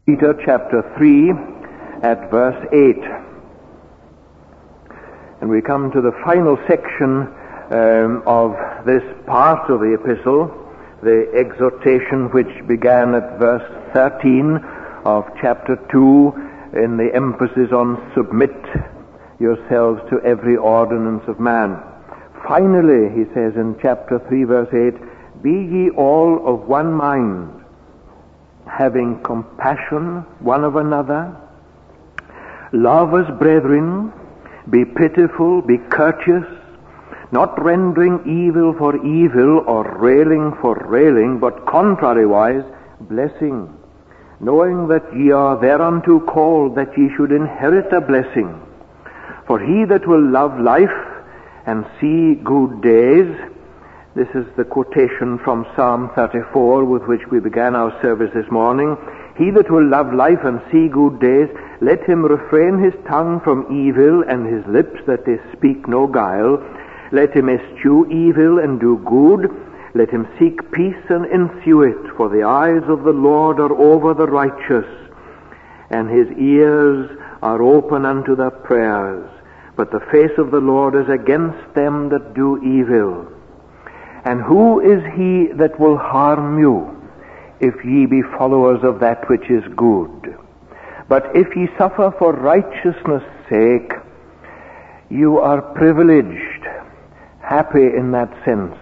Peter chapter 3 at verse 8. And we come to the final section of this part of the epistle, the exhortation which began at verse 13 of chapter 2 in the emphasis on submit yourselves to every ordinance of man. Finally, he says in chapter 3 verse 8, be ye all of one mind, having compassion one of another, love as brethren, be pitiful, be courteous, not rendering evil for evil or railing for railing, but contrariwise blessing, knowing that ye are thereunto called that ye should inherit a blessing. For he that will love life and see good days, this is the quotation from Psalm 34 with which we began our service this morning. He that will love life and see good days, let him refrain his tongue from evil and his lips that they speak no guile. Let him eschew evil and do good. Let him seek peace and ensue it. For the eyes of the Lord are over the righteous, and his ears are open unto their prayers. But the face of the Lord is against them that do evil. And who is he that will harm you, if ye be followers of that which is good? But if ye suffer for righteousness' sake, you are privileged, happy in that sense.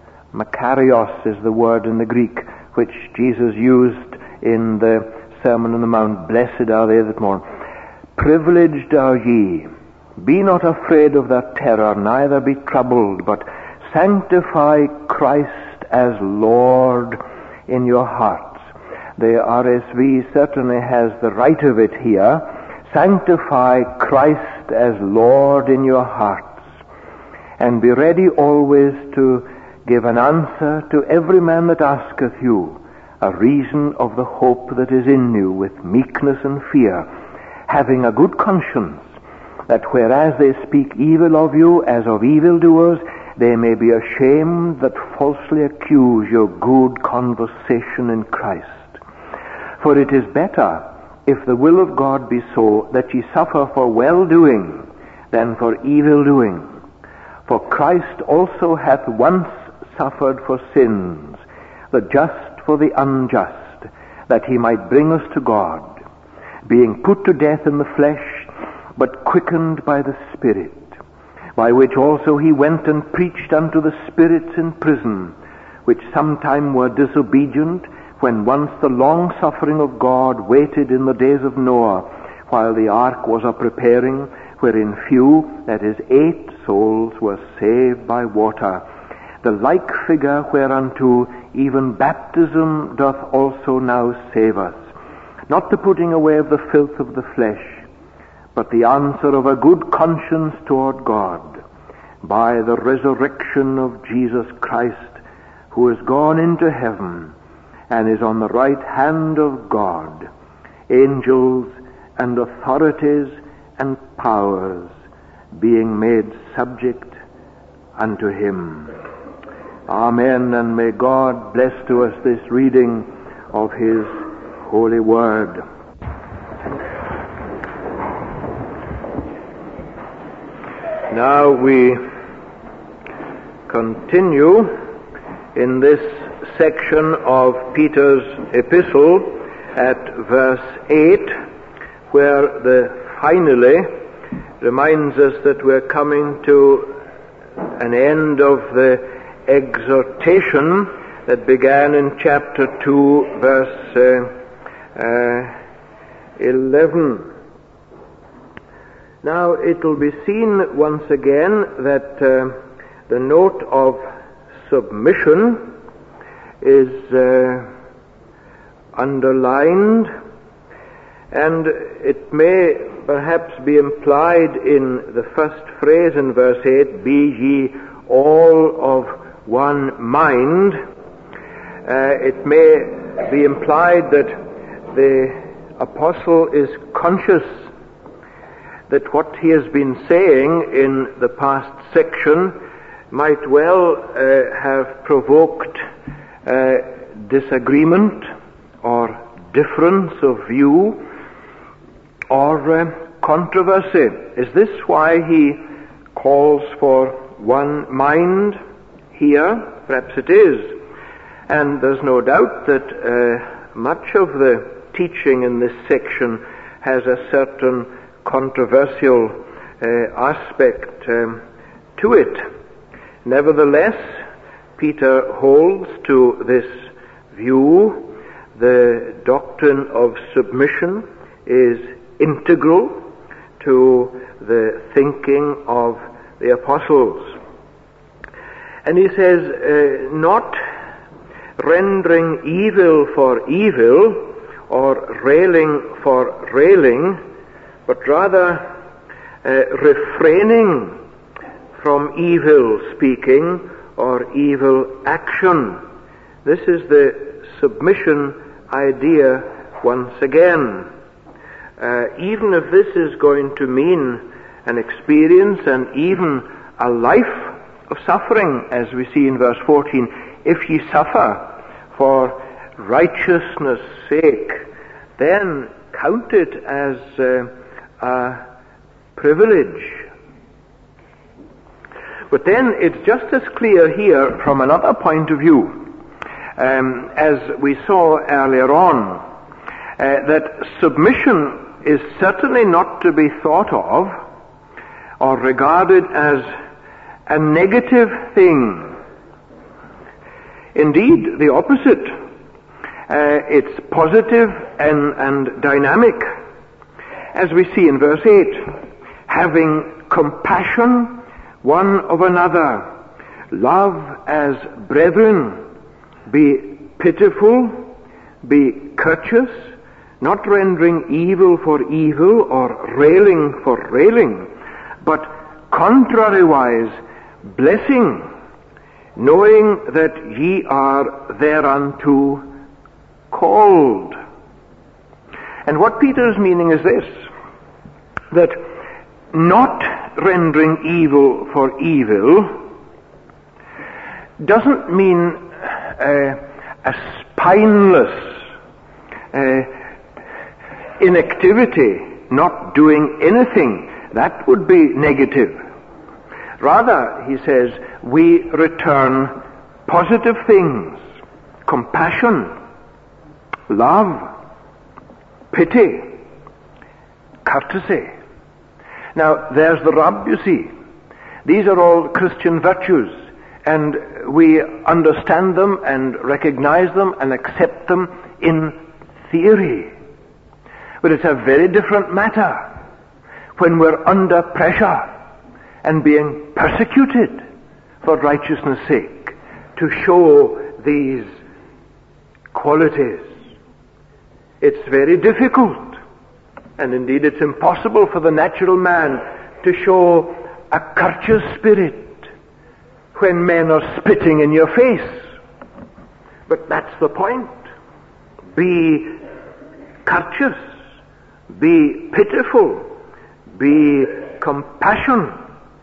Makarios is the word in the Greek which Jesus used in the Sermon on the Mount. Blessed are they that mourn. Privileged are ye. Be not afraid of their terror, neither be troubled, but sanctify Christ as Lord in your hearts. The RSV certainly has the right of it here. Sanctify Christ as Lord in your hearts, and be ready always to give an answer to every man that asketh you a reason of the hope that is in you with meekness and fear, having a good conscience, that whereas they speak evil of you as of evildoers, they may be ashamed that falsely accuse your good conversation in Christ. For it is better, if the will of God be so, that ye suffer for well-doing than for evil-doing. For Christ also hath once suffered for sins, the just for the unjust, that he might bring us to God, being put to death in the flesh, but quickened by the Spirit, by which also he went and preached unto the spirits in prison, which sometime were disobedient, when once the long suffering of God waited in the days of Noah, while the ark was a preparing, wherein few, that is 8 souls, were saved by water. The like figure whereunto even baptism doth also now save us, not the putting away of the filth of the flesh, but the answer of a good conscience toward God, by the resurrection of Jesus Christ, who is gone into heaven, and is on the right hand of God, angels and authorities and powers being made subject unto him. Amen, and may God bless to us this reading of his holy word. Now we continue in this section of Peter's epistle at verse 8, where the finally reminds us that we're coming to an end of the exhortation that began in chapter 2, verse 11. Now it will be seen once again that the note of submission is underlined, and it may perhaps be implied in the first phrase in verse 8, be ye all of one mind. It may be implied that the apostle is conscious that what he has been saying in the past section might well have provoked disagreement or difference of view or controversy. Is this why he calls for one mind here? Perhaps it is. And there's no doubt that much of the teaching in this section has a certain controversial aspect to it. Nevertheless, Peter holds to this view. The doctrine of submission is integral to the thinking of the apostles. And he says, not rendering evil for evil or railing for railing, but rather refraining from evil speaking or evil action. This is the submission idea once again. Even if this is going to mean an experience and even a life of suffering, as we see in verse 14, if ye suffer for righteousness' sake, then count it as a privilege. But then it's just as clear here from another point of view, as we saw earlier on, that submission is certainly not to be thought of or regarded as a negative thing. Indeed, the opposite. It's positive and dynamic. As we see in verse 8, having compassion one of another, love as brethren, be pitiful, be courteous, not rendering evil for evil or railing for railing, but contrariwise blessing, knowing that ye are thereunto called. And what Peter's meaning is this, that not rendering evil for evil doesn't mean a spineless inactivity, not doing anything. That would be negative. Rather, he says, we return positive things, compassion, love, pity, courtesy. Now, there's the rub, you see. These are all Christian virtues, and we understand them and recognize them and accept them in theory. But it's a very different matter when we're under pressure and being persecuted for righteousness' sake to show these qualities. It's very difficult. And indeed, it's impossible for the natural man to show a courteous spirit when men are spitting in your face. But that's the point. Be courteous, be pitiful, be compassionate.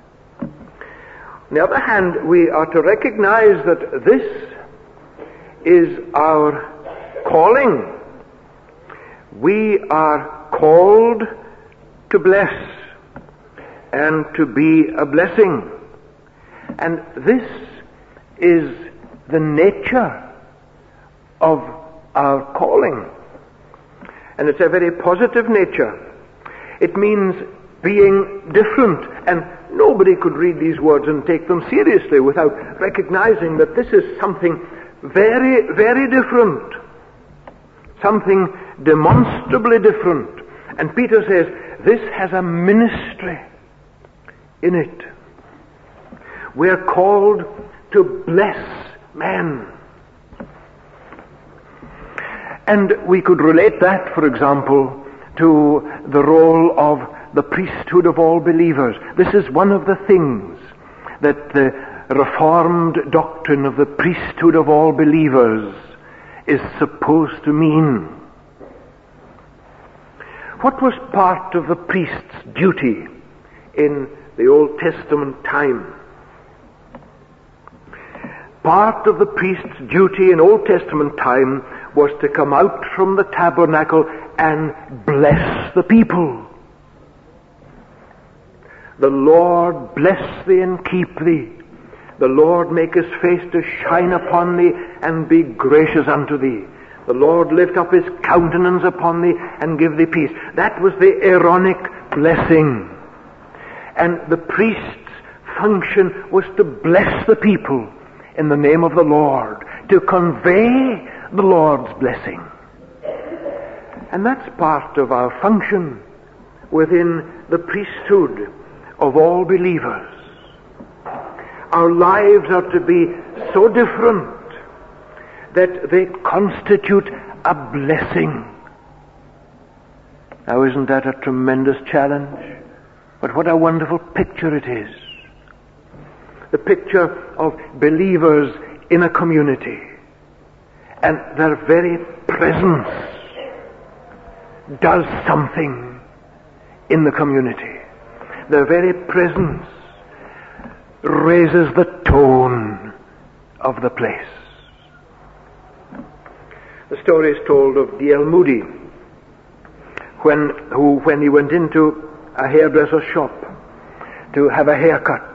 On the other hand, we are to recognize that this is our calling. We are called to bless and to be a blessing. And this is the nature of our calling. And it's a very positive nature. It means being different. And nobody could read these words and take them seriously without recognizing that this is something very, very different. Something demonstrably different. And Peter says, this has a ministry in it. We're called to bless men. And we could relate that, for example, to the role of the priesthood of all believers. This is one of the things that the Reformed doctrine of the priesthood of all believers is supposed to mean. What was part of the priest's duty in the Old Testament time? part of the priest's duty in Old Testament time was to come out from the tabernacle and bless the people. The Lord bless thee and keep thee. The Lord make his face to shine upon thee and be gracious unto thee. The Lord lift up his countenance upon thee and give thee peace. That was the Aaronic blessing. And the priest's function was to bless the people in the name of the Lord, to convey the Lord's blessing. And that's part of our function within the priesthood of all believers. Our lives are to be so different that they constitute a blessing. Now, isn't that a tremendous challenge? But what a wonderful picture it is. The picture of believers in a community, and their very presence does something in the community. Their very presence raises the tone of the place. The story is told of D.L. Moody, when he went into a hairdresser's shop to have a haircut,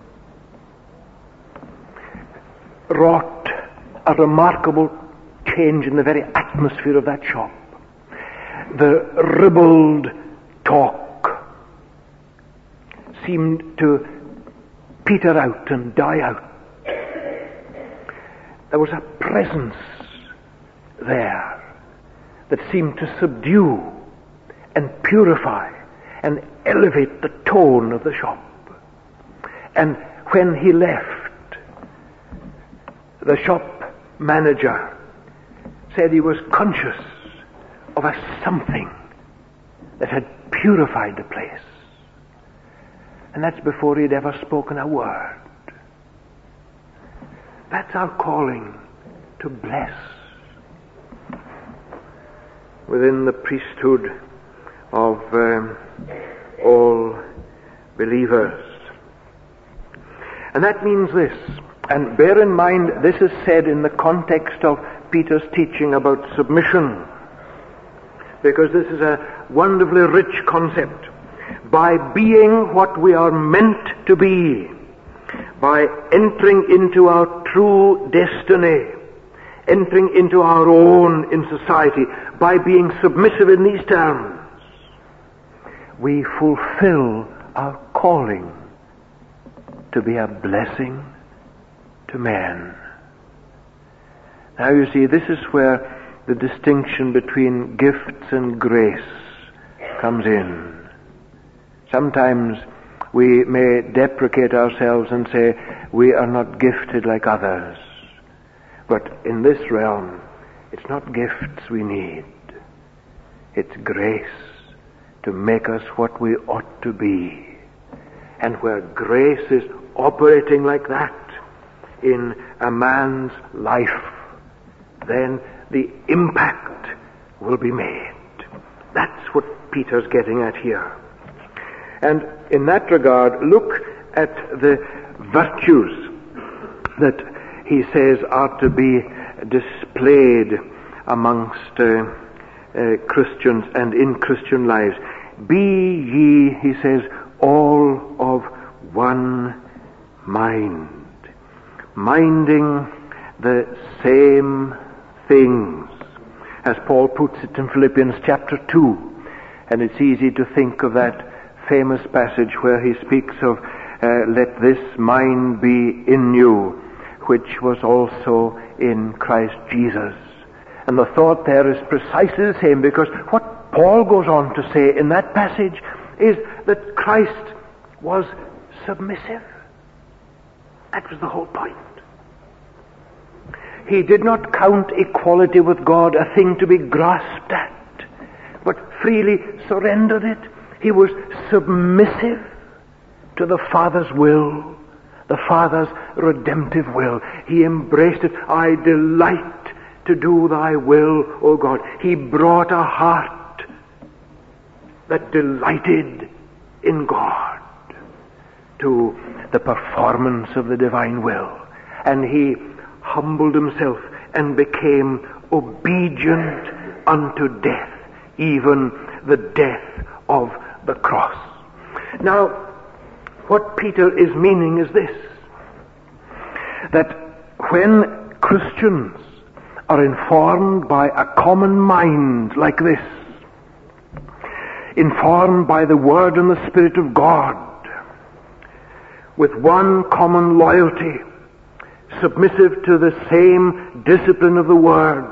wrought a remarkable change in the very atmosphere of that shop. The ribald talk seemed to peter out and die out. There was a presence there that seemed to subdue and purify and elevate the tone of the shop. And when he left, the shop manager said he was conscious of a something that had purified the place. And that's before he'd ever spoken a word. That's our calling, to bless. Within the priesthood of all believers. And that means this, and bear in mind this is said in the context of Peter's teaching about submission, because this is a wonderfully rich concept. By being what we are meant to be, by entering into our true destiny, entering into our own in society, by being submissive in these terms, we fulfill our calling to be a blessing to men. Now you see, this is where the distinction between gifts and grace comes in. Sometimes we may deprecate ourselves and say we are not gifted like others. But in this realm, it's not gifts we need. It's grace to make us what we ought to be. And where grace is operating like that in a man's life, then the impact will be made. That's what Peter's getting at here. And in that regard, look at the virtues that he says are to be displayed amongst Christians and in Christian lives. Be ye, he says, all of one mind, minding the same things, as Paul puts it in Philippians chapter 2. And it's easy to think of that famous passage where he speaks of let this mind be in you, which was also in Christ Jesus. And the thought there is precisely the same, because what Paul goes on to say in that passage is that Christ was submissive. That was the whole point. He did not count equality with God a thing to be grasped at, but freely surrendered it. He was submissive to the Father's will, the Father's redemptive will. He embraced it. I delight to do thy will, O God. He brought a heart that delighted in God to the performance of the divine will. And he humbled himself and became obedient unto death, even the death of the cross. Now, what Peter is meaning is this, that when Christians are informed by a common mind like this, informed by the Word and the Spirit of God, with one common loyalty, submissive to the same discipline of the Word,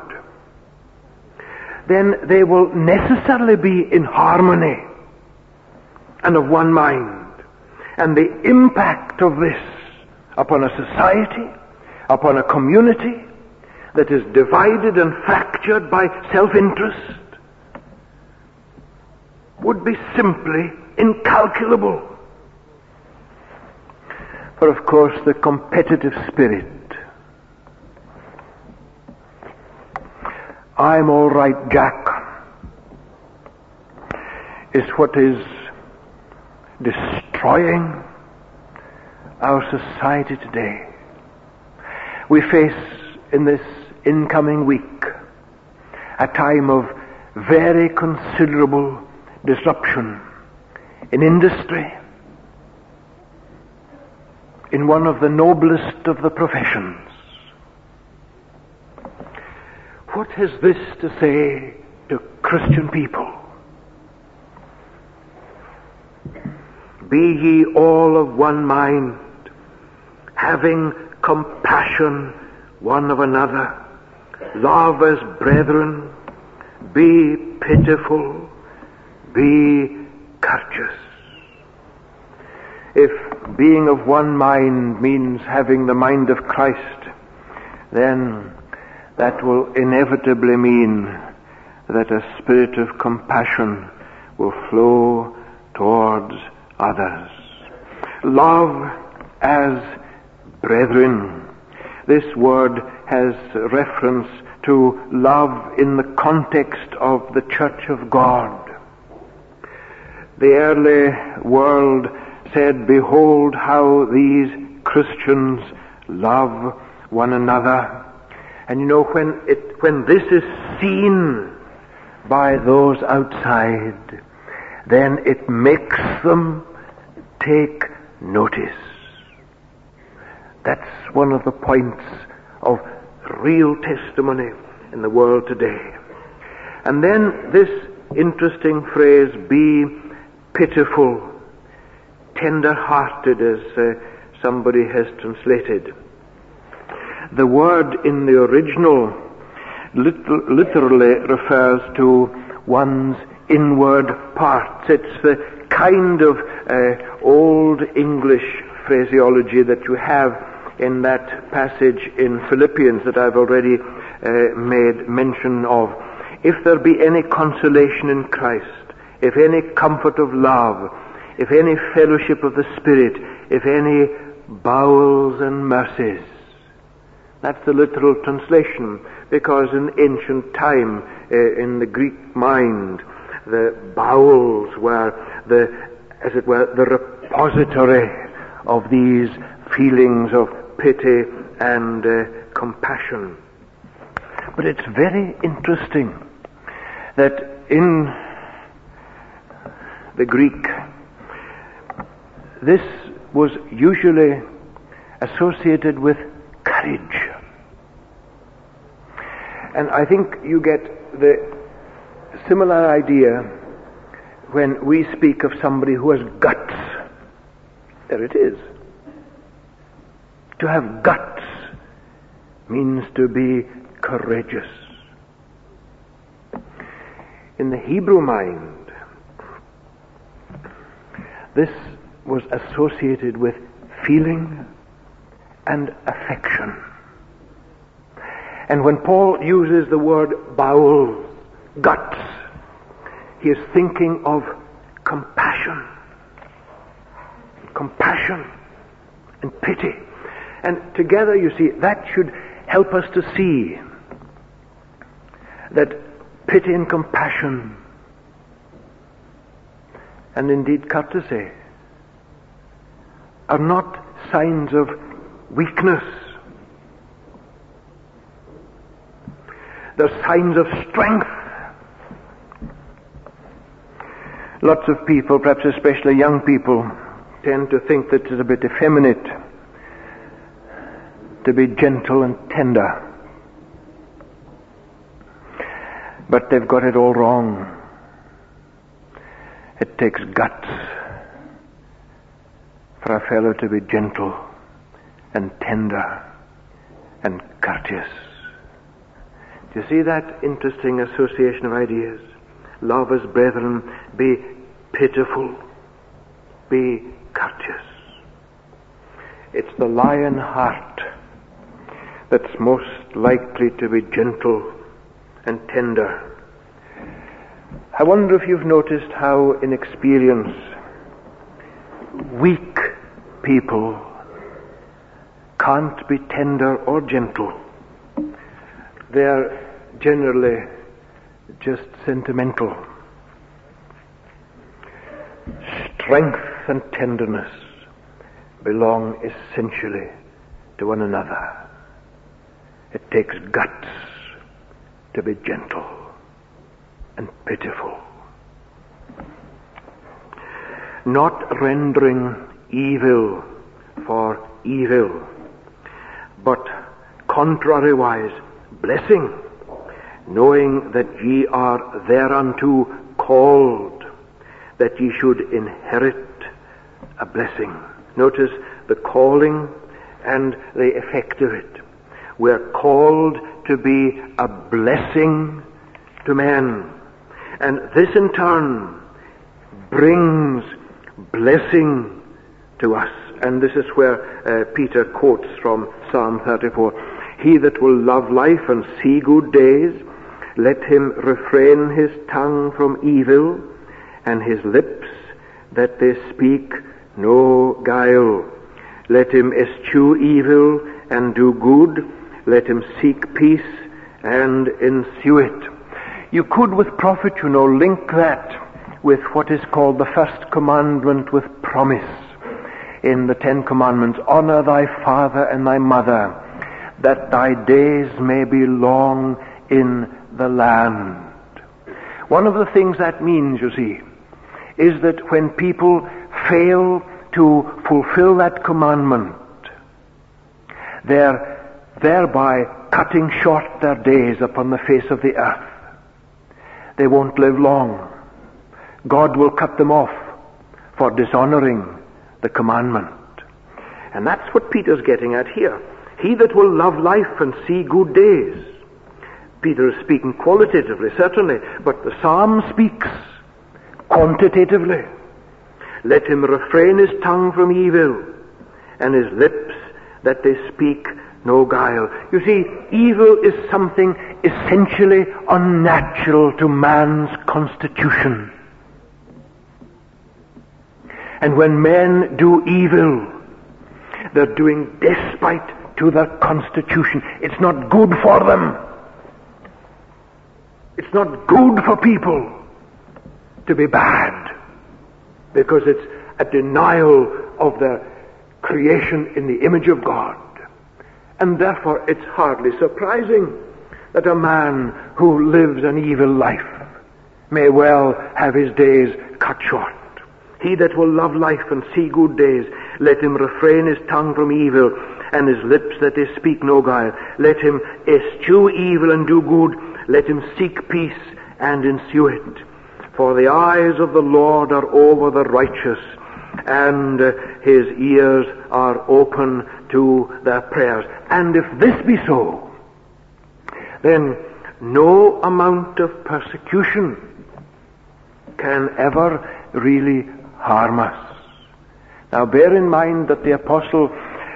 then they will necessarily be in harmony and of one mind. And the impact of this upon a society, upon a community that is divided and fractured by self-interest, would be simply incalculable. For of course the competitive spirit, I'm all right, Jack, is what is destroying our society today. We face in this incoming week a time of very considerable disruption in industry, in one of the noblest of the professions. What has this to say to Christian people? Be ye all of one mind, having compassion one of another, love as brethren, be pitiful, be courteous. If being of one mind means having the mind of Christ, then that will inevitably mean that a spirit of compassion will flow towards others. Love as brethren. This word has reference to love in the context of the Church of God. The early world said, behold how these Christians love one another. And you know, when this is seen by those outside, then it makes them take notice. That's one of the points of real testimony in the world today. And then this interesting phrase, be pitiful, tender-hearted, as somebody has translated. The word in the original literally refers to one's inward parts. It's the kind of old English phraseology that you have in that passage in Philippians that I've already made mention of. If there be any consolation in Christ, if any comfort of love, if any fellowship of the Spirit, if any bowels and mercies. That's the literal translation, because in ancient time, in the Greek mind, the bowels were as it were, the repository of these feelings of pity and compassion. But it's very interesting that in the Greek, this was usually associated with courage. And I think you get the similar idea when we speak of somebody who has guts. There it is. To have guts means to be courageous. In the Hebrew mind, this was associated with feeling and affection. And when Paul uses the word bowels, guts, he is thinking of compassion. Compassion and pity. And together, you see, that should help us to see that pity and compassion, and indeed courtesy, are not signs of weakness, They're signs of strength. Lots of people, perhaps especially young people, tend to think that it's a bit effeminate to be gentle and tender. But they've got it all wrong. It takes guts for a fellow to be gentle and tender and courteous. Do you see that interesting association of ideas? Love as brethren, be pitiful, be courteous. It's the lion heart that's most likely to be gentle and tender. I wonder if you've noticed how, in experience, weak people can't be tender or gentle. They're generally just sentimental. Strength and tenderness belong essentially to one another. It takes guts to be gentle and pitiful. Not rendering evil for evil, but contrariwise blessing, knowing that ye are thereunto called, that ye should inherit a blessing. Notice the calling and the effect of it. We're called to be a blessing to men. And this in turn brings blessing to us. And this is where Peter quotes from Psalm 34. He that will love life and see good days, let him refrain his tongue from evil, and his lips that they speak no guile. Let him eschew evil and do good. Let him seek peace and ensue it. You could, with profit, link that with what is called the first commandment with promise in the 10 Commandments. Honor thy father and thy mother, that thy days may be long in the land. One of the things that means, you see, is that when people fail to fulfill that commandment, they're thereby cutting short their days upon the face of the earth. They won't live long. God will cut them off for dishonoring the commandment. And that's what Peter's getting at here. He that will love life and see good days. Peter is speaking qualitatively, certainly, but the psalm speaks quantitatively. Let him refrain his tongue from evil, and his lips that they speak no guile. You see, evil is something essentially unnatural to man's constitution. And when men do evil, they're doing despite to their constitution. It's not good for them. It's not good for people to be bad, because it's a denial of their creation in the image of God. And therefore it's hardly surprising that a man who lives an evil life may well have his days cut short. He that will love life and see good days, let him refrain his tongue from evil, and his lips that they speak no guile. Let him eschew evil and do good. Let him seek peace and ensue it. For the eyes of the Lord are over the righteous, and his ears are open to their prayers. And if this be so, then no amount of persecution can ever really harm us. Now bear in mind that the apostle's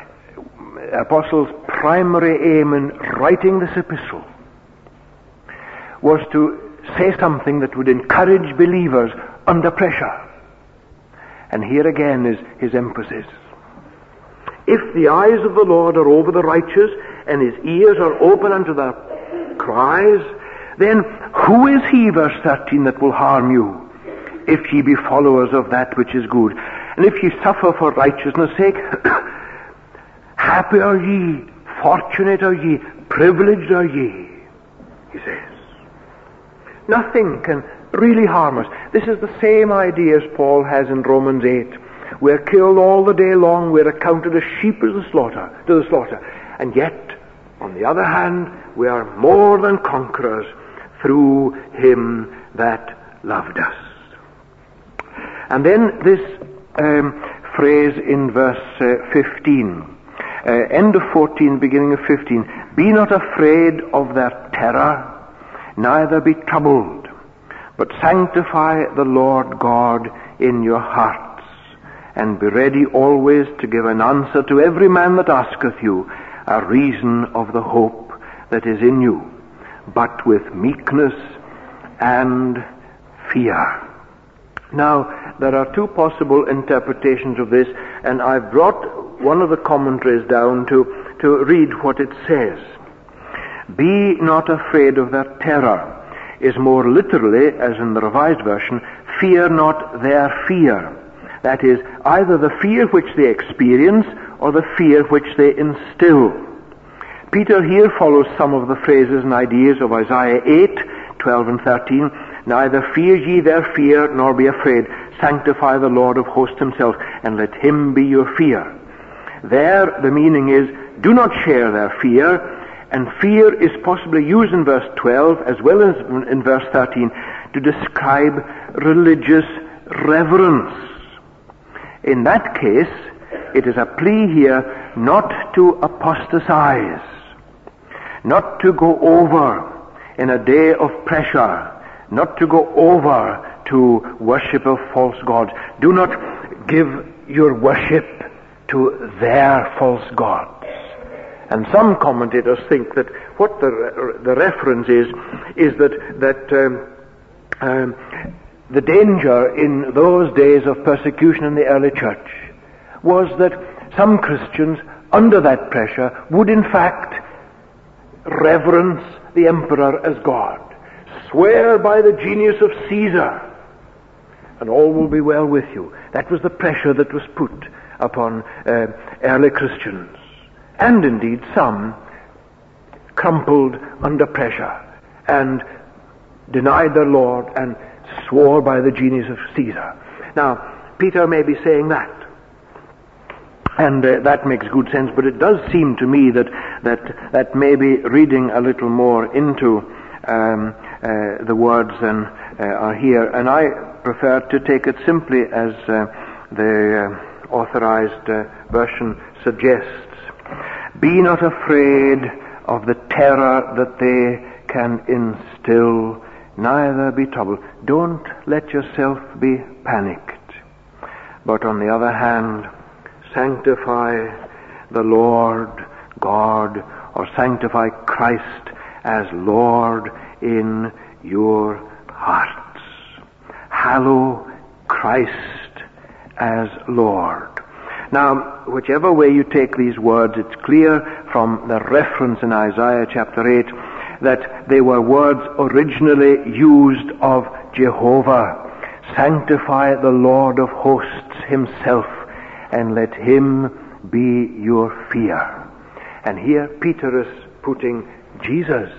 primary aim in writing this epistle was to say something that would encourage believers under pressure. And here again is his emphasis. If the eyes of the Lord are over the righteous, and his ears are open unto their cries, then who is he, verse 13, that will harm you, if ye be followers of that which is good? And if ye suffer for righteousness' sake, happy are ye, fortunate are ye, privileged are ye, he says. Nothing can really harm us. This is the same idea as Paul has in Romans 8. We're killed all the day long. We're accounted as sheep to the slaughter. And yet, on the other hand, we are more than conquerors through him that loved us. And then this phrase in verse 15, end of 14, beginning of 15, be not afraid of their terror, neither be troubled, but sanctify the Lord God in your hearts, and be ready always to give an answer to every man that asketh you a reason of the hope that is in you, but with meekness and fear. Now, there are two possible interpretations of this, and I've brought one of the commentaries down to read what it says. Be not afraid of their terror is more literally, as in the Revised Version, fear not their fear. That is, either the fear which they experience or the fear which they instill. Peter here follows some of the phrases and ideas of Isaiah 8, 12 and 13. Neither fear ye their fear, nor be afraid. Sanctify the Lord of hosts himself, and let him be your fear. There, the meaning is, do not share their fear, and fear is possibly used in verse 12 as well as in verse 13 to describe religious reverence. In that case, it is a plea here not to apostatize, not to go over in a day of pressure, not to go over to worship of false gods. Do not give your worship to their false gods. And some commentators think that what the reference is that the danger in those days of persecution in the early church was that some Christians, under that pressure, would in fact reverence the emperor as God. Swear by the genius of Caesar, and all will be well with you. That was the pressure that was put upon early Christians. And indeed some crumpled under pressure and denied their Lord and swore by the genius of Caesar. Now, Peter may be saying that. And that makes good sense, but it does seem to me that maybe reading a little more into the words than are here, and I prefer to take it simply as the authorized version suggests. Be not afraid of the terror that they can instill, neither be troubled. Don't let yourself be panicked. But on the other hand, sanctify the Lord God, or sanctify Christ as Lord in your hearts. Hallow Christ as Lord. Now, whichever way you take these words, it's clear from the reference in Isaiah chapter 8 that they were words originally used of Jehovah. Sanctify the Lord of hosts himself, and let him be your fear. And here Peter is putting Jesus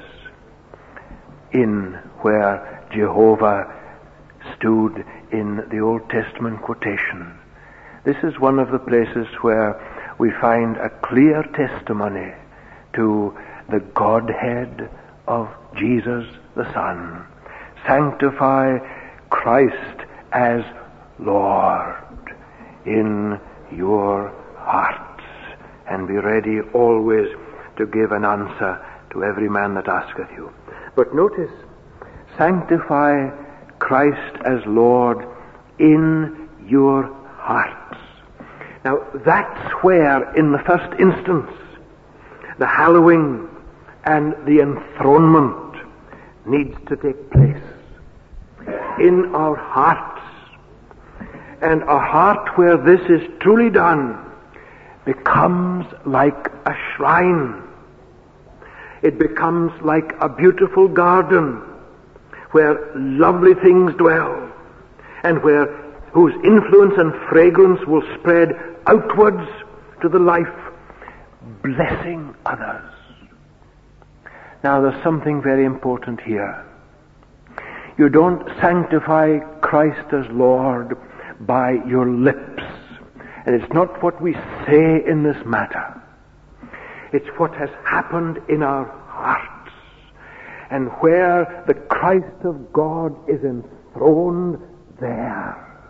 in where Jehovah stood in the Old Testament quotation. This is one of the places where we find a clear testimony to the Godhead of Jesus the Son. Sanctify Christ as Lord in your hearts, and be ready always to give an answer to every man that asketh you. But notice, sanctify Christ as Lord in your hearts. Now, that's where, in the first instance, the hallowing and the enthronement needs to take place. In our hearts. And a heart where this is truly done becomes like a shrine. It becomes like a beautiful garden where lovely things dwell, and whose influence and fragrance will spread outwards to the life, blessing others. Now, there's something very important here. You don't sanctify Christ as Lord by your lips. And it's not what we say in this matter. It's what has happened in our hearts. And where the Christ of God is enthroned there,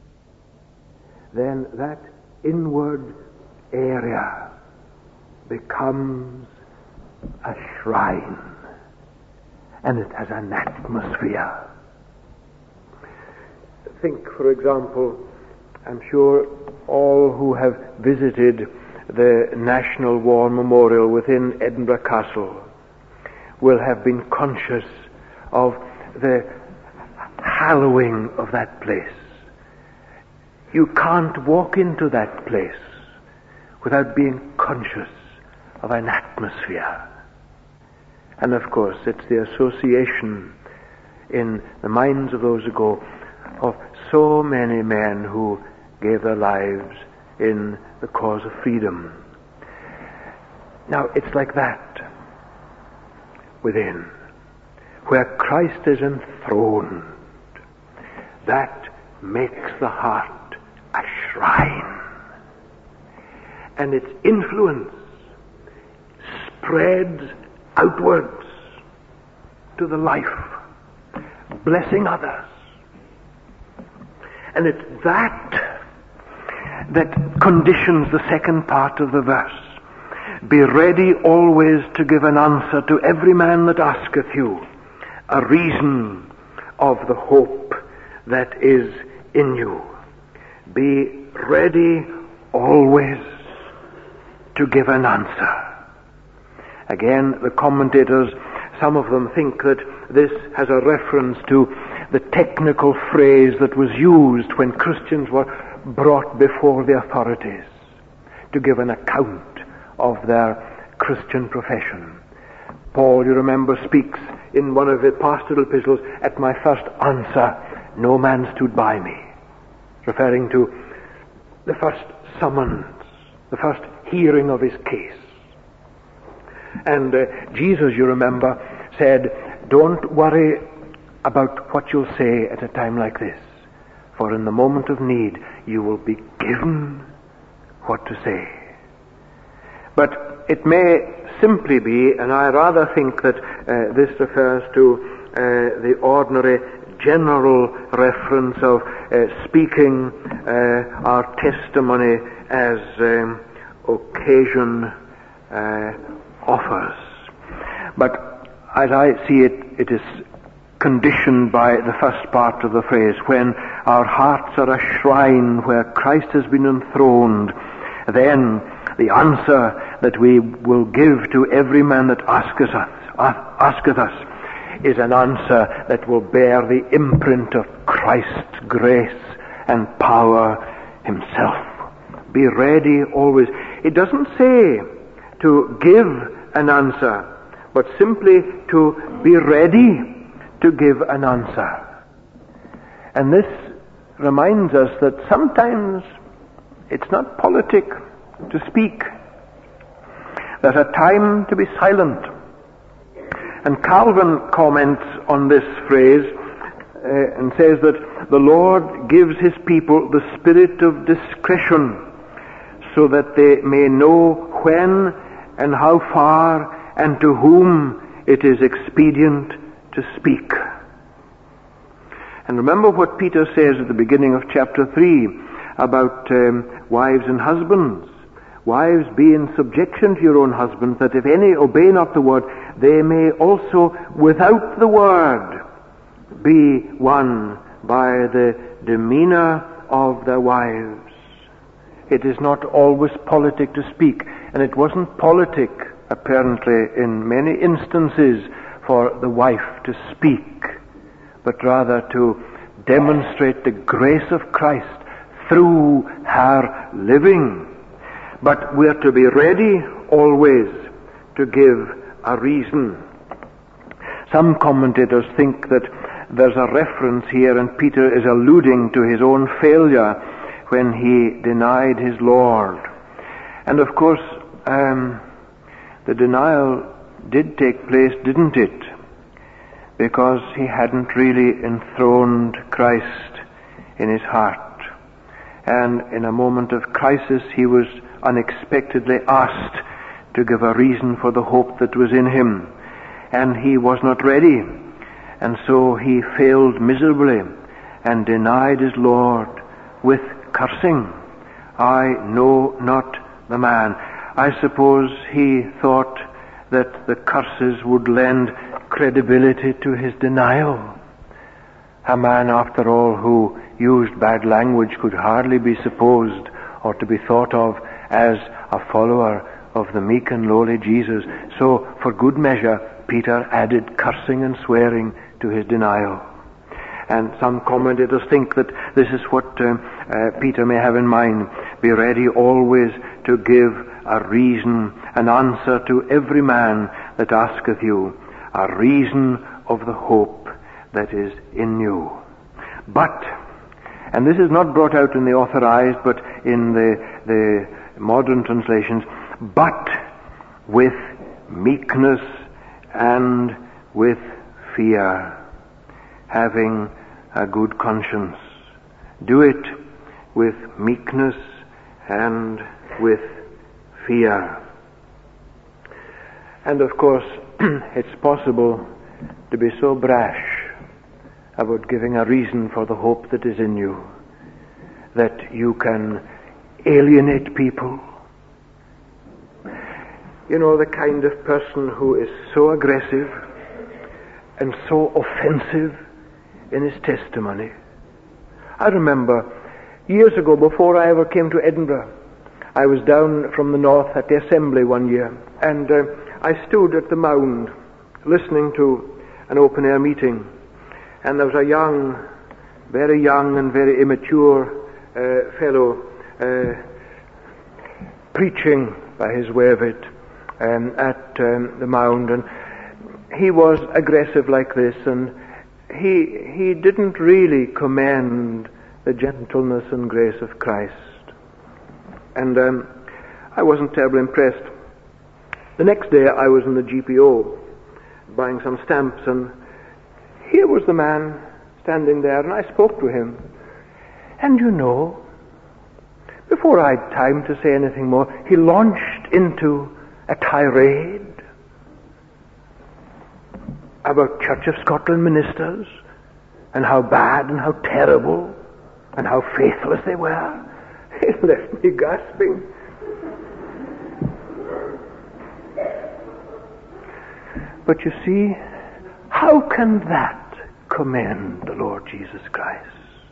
then that inward area becomes a shrine. And it has an atmosphere. Think, for example, I'm sure all who have visited the National War Memorial within Edinburgh Castle will have been conscious of the hallowing of that place. You can't walk into that place without being conscious of an atmosphere. And of course, it's the association in the minds of those ago of so many men who gave their lives in the cause of freedom. Now, it's like that within, where Christ is enthroned. That makes the heart a shrine. And its influence spreads outwards to the life, blessing others. And it's that conditions the second part of the verse. Be ready always to give an answer to every man that asketh you a reason of the hope that is in you. Be ready always to give an answer. Again, the commentators, some of them think that this has a reference to the technical phrase that was used when Christians were brought before the authorities to give an account of their Christian profession. Paul, you remember, speaks in one of the pastoral epistles, at my first answer, no man stood by me, referring to the first summons, the first hearing of his case. And Jesus, you remember, said, don't worry about what you'll say at a time like this, for in the moment of need you will be given what to say. But it may simply be, and I rather think that this refers to the ordinary general reference of speaking our testimony as occasion offers. But as I see it, it is conditioned by the first part of the phrase, when our hearts are a shrine where Christ has been enthroned, then the answer that we will give to every man that asketh us is an answer that will bear the imprint of Christ's grace and power himself. Be ready always. It doesn't say to give an answer, but simply to be ready to give an answer. And this reminds us that sometimes it's not politic to speak. There's a time to be silent. And Calvin comments on this phrase and says that the Lord gives his people the spirit of discretion so that they may know when and how far and to whom it is expedient to speak. And remember what Peter says at the beginning of chapter 3 about wives and husbands. Wives, be in subjection to your own husbands, that if any obey not the word, they may also without the word be won by the demeanor of their wives. It is not always politic to speak, and it wasn't politic, apparently, in many instances, for the wife to speak, but rather to demonstrate the grace of Christ through her living. But we are to be ready always to give a reason. Some commentators think that there's a reference here, and Peter is alluding to his own failure when he denied his Lord. And of course, the denial did take place, didn't it? because he hadn't really enthroned Christ in his heart. And in a moment of crisis, he was unexpectedly asked to give a reason for the hope that was in him. And he was not ready. And so he failed miserably and denied his Lord with cursing. I know not the man. I suppose he thought that the curses would lend credibility to his denial. A man, after all, who used bad language could hardly be supposed or to be thought of as a follower of the meek and lowly Jesus. So, for good measure, Peter added cursing and swearing to his denial. And some commentators think that this is what Peter may have in mind. Be ready always to give a reason, an answer to every man that asketh you, a reason of the hope that is in you. But, and this is not brought out in the Authorized, but in the modern translations, but with meekness and with fear, having a good conscience. Do it with meekness and with fear. And of course, it's possible to be so brash about giving a reason for the hope that is in you that you can alienate people. You know, the kind of person who is so aggressive and so offensive in his testimony. I remember years ago, before I ever came to Edinburgh, I was down from the north at the assembly one year, and I stood at the mound listening to an open-air meeting, and there was a very young and very immature fellow preaching, by his way of it, at the mound, and he was aggressive like this, and he didn't really commend the gentleness and grace of Christ. And I wasn't terribly impressed. The next day I was in the GPO buying some stamps, and here was the man standing there, and I spoke to him. And you know, before I had time to say anything more, he launched into a tirade about Church of Scotland ministers and how bad and how terrible and how faithless they were. It left me gasping. But you see, how can that commend the Lord Jesus Christ?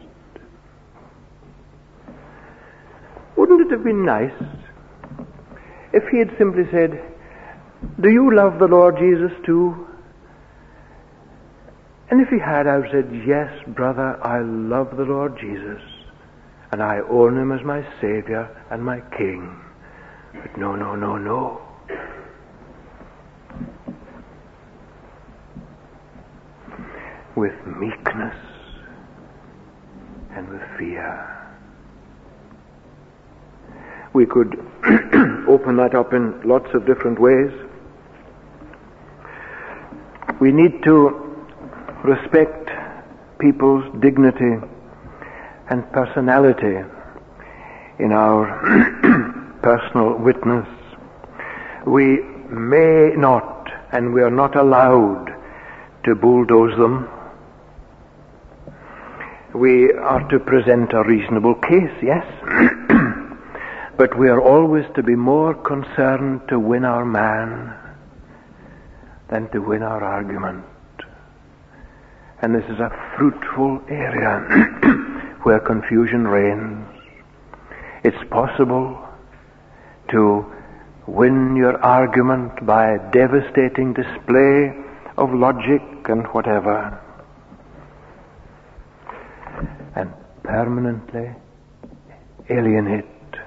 Wouldn't it have been nice if he had simply said, do you love the Lord Jesus too? And if he had, I would have said, yes, brother, I love the Lord Jesus, and I own him as my Savior and my King. But no. With meekness and with fear. We could open that up in lots of different ways. We need to respect people's dignity and personality in our personal witness. We may not, and we are not allowed to bulldoze them. We are to present a reasonable case, yes, but we are always to be more concerned to win our man than to win our argument. And this is a fruitful area where confusion reigns. It's possible to win your argument by a devastating display of logic and whatever, and permanently alienate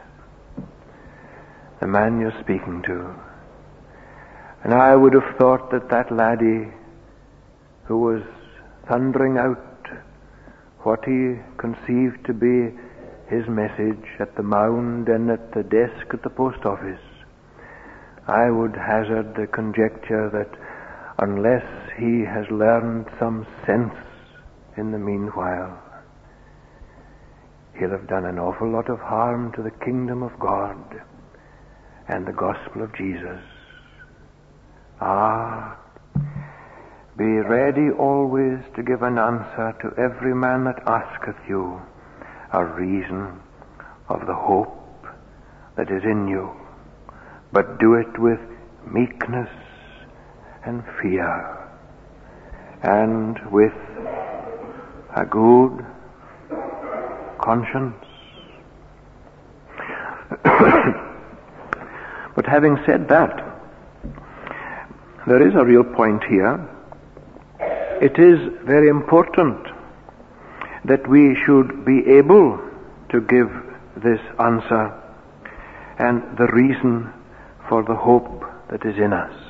the man you're speaking to. And I would have thought that laddie who was thundering out what he conceived to be his message at the mound and at the desk at the post office, I would hazard the conjecture that unless he has learned some sense in the meanwhile, he'll have done an awful lot of harm to the kingdom of God and the gospel of Jesus. Be ready always to give an answer to every man that asketh you a reason of the hope that is in you, but do it with meekness and fear, and with a good conscience. But having said that, there is a real point here. It is very important that we should be able to give this answer and the reason for the hope that is in us.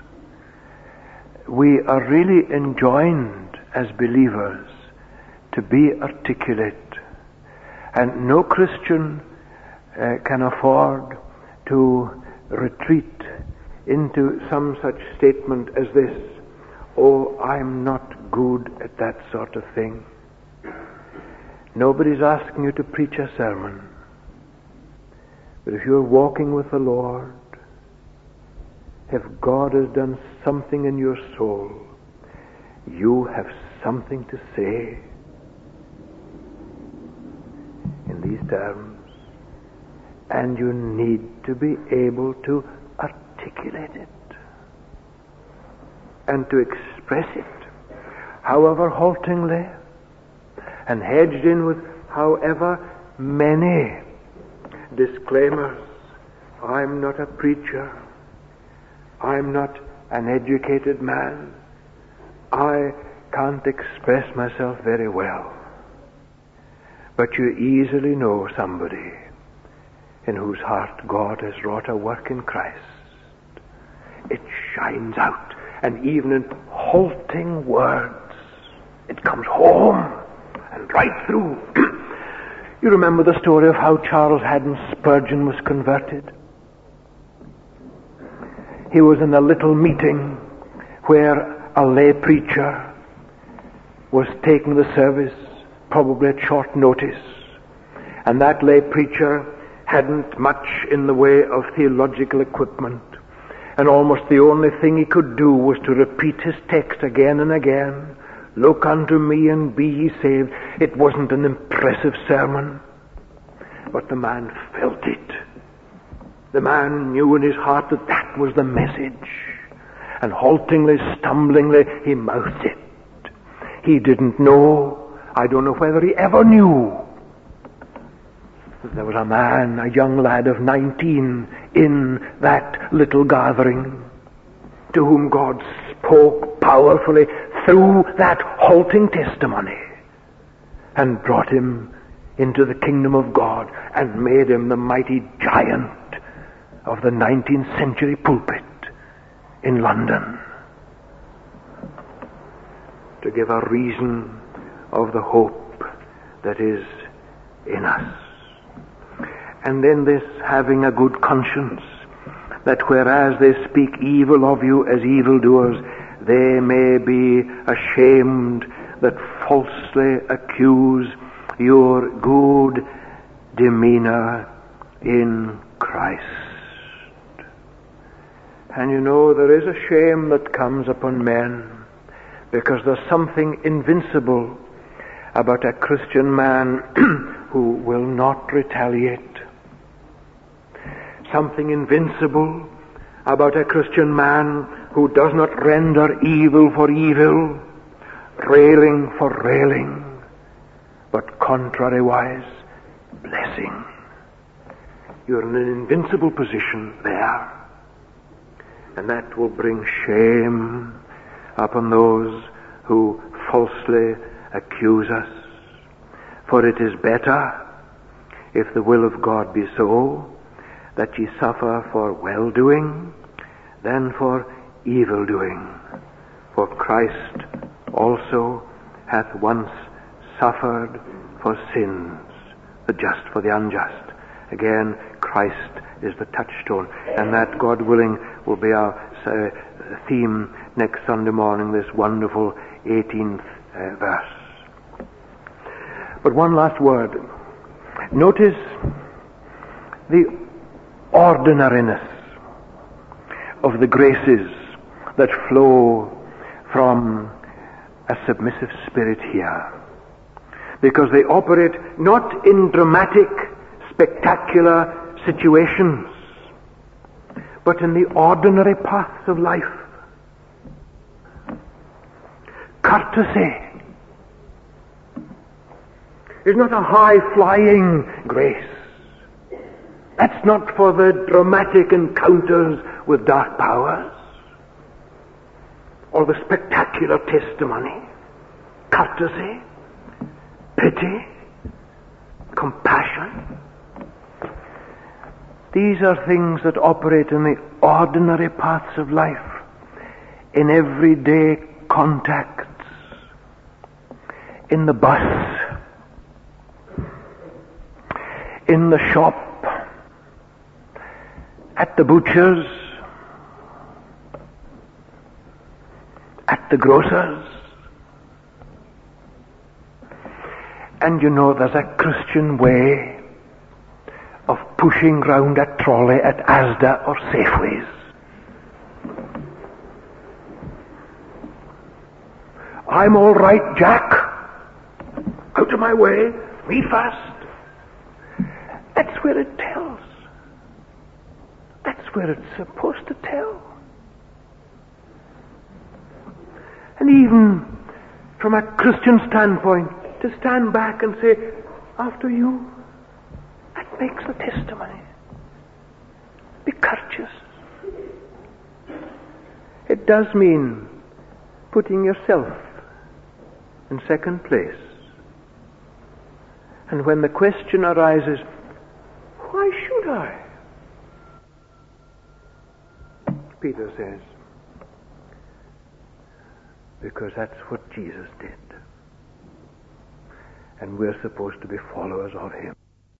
We are really enjoined as believers to be articulate, and no Christian can afford to retreat into some such statement as this: "Oh, I'm not good at that sort of thing." Nobody's asking you to preach a sermon. But if you're walking with the Lord, if God has done something in your soul, you have something to say in these terms, and you need to be able to articulate it and to express it, however haltingly, and hedged in with however many disclaimers. I'm not a preacher. I'm not an educated man. I can't express myself very well. But you easily know somebody in whose heart God has wrought a work in Christ. It shines out, and even in halting words, it comes home and right through. You remember the story of how Charles Haddon Spurgeon was converted? He was in a little meeting where a lay preacher was taking the service, probably at short notice, and that lay preacher hadn't much in the way of theological equipment, and almost the only thing he could do was to repeat his text again and again. Look unto me and be ye saved. It wasn't an impressive sermon, but the man felt it. The man knew in his heart that that was the message, and haltingly, stumblingly, he mouthed it. He didn't know, I don't know whether he ever knew, that there was a man, a young lad of 19, in that little gathering, to whom God spoke powerfully through that halting testimony, and brought him into the kingdom of God, and made him the mighty giant of the 19th century pulpit in London. To give a reason of the hope that is in us. And then this having a good conscience, that whereas they speak evil of you as evildoers, they may be ashamed that falsely accuse your good demeanor in Christ. And you know, there is a shame that comes upon men, because there's something invincible about a Christian man who will not retaliate. Something invincible about a Christian man who does not render evil for evil, railing for railing, but contrariwise blessing. You're in an invincible position there, and that will bring shame upon those who falsely accuse us. For it is better, if the will of God be so, that ye suffer for well-doing than for evil-doing. For Christ also hath once suffered for sins, the just for the unjust. Again, Christ is the touchstone, and that, God willing, will be our theme next Sunday morning, this wonderful 18th verse. But one last word. Notice the ordinariness of the graces that flow from a submissive spirit here. Because they operate not in dramatic, spectacular situations, but in the ordinary paths of life. Courtesy is not a high-flying grace. That's not for the dramatic encounters with dark powers or the spectacular testimony. Courtesy, pity, compassion. These are things that operate in the ordinary paths of life, in everyday contacts, in the bus, in the shop, at the butcher's, at the grocer's. And you know, there's a Christian way of pushing round a trolley at Asda or Safeways. I'm all right, Jack. Out of my way. Me first. That's where it tells. That's where it's supposed to tell. And even from a Christian standpoint, to stand back and say, after you, that makes the testimony. Be courteous. It does mean putting yourself in second place. And when the question arises, why should I? Peter says, because that's what Jesus did. And we're supposed to be followers of him.